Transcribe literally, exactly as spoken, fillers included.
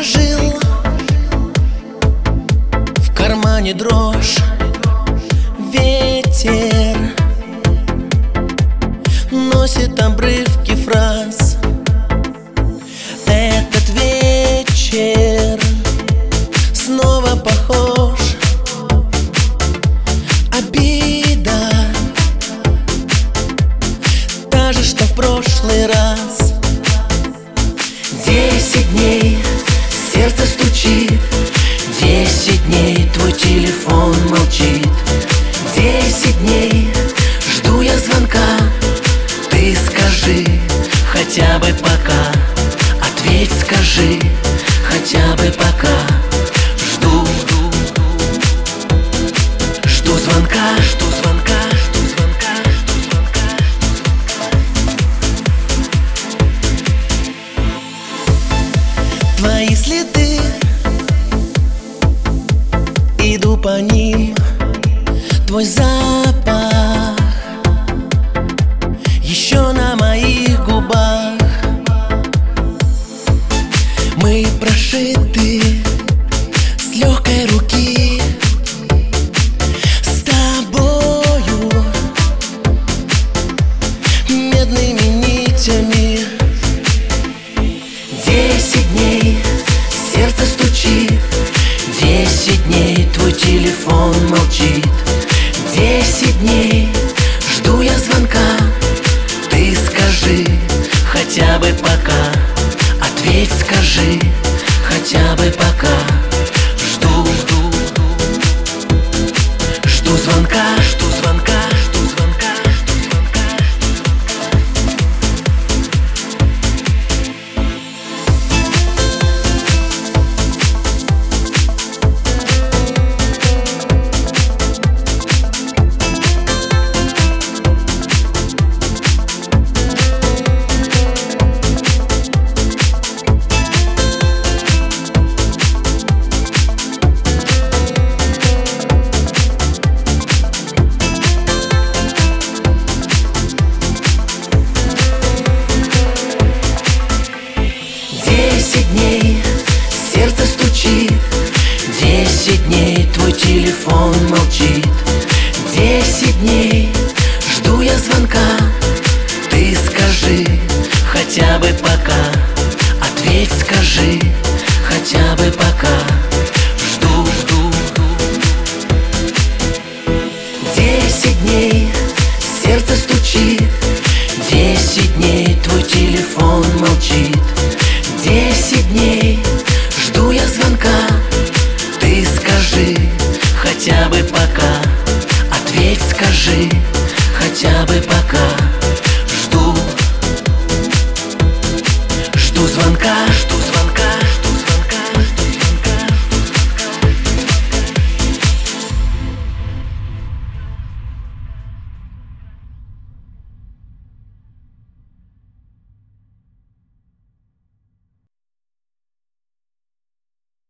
жил, в кармане дрожь, ветер носит обрывки фраз. Этот вечер снова похож. Обида та же, что в прошлый раз. Десять дней сердце стучит, десять дней твой телефон молчит. Десять дней жду я звонка, ты скажи хотя бы пока. Ответь, скажи хотя бы пока. Жду, жду, жду звонка, жду звонка, жду звонка, жду звонка. Твои следы, иду по ним, твой запах еще на моих губах. Мы прошиты с легкой руки, с тобою медными нитями. Десять дней сердце стучит, десять дней твой телефон молчит. Десять дней жду я звонка, ты скажи хотя бы пока. Ответь, скажи хотя бы пока. Жду, жду, жду звонка, жду звонка, жду звонка, жду звонка, Десять дней сердце стучит, десять дней твой телефон молчит. Десять дней жду я звонка, ты скажи хотя бы пока. Ответь, скажи хотя бы пока. Жду, жду, десять дней сердце стучит, десять дней твой телефон молчит. Десять дней жду я звонка, ты скажи хотя бы пока. Ответь, скажи хотя бы пока. Жду, жду звонка.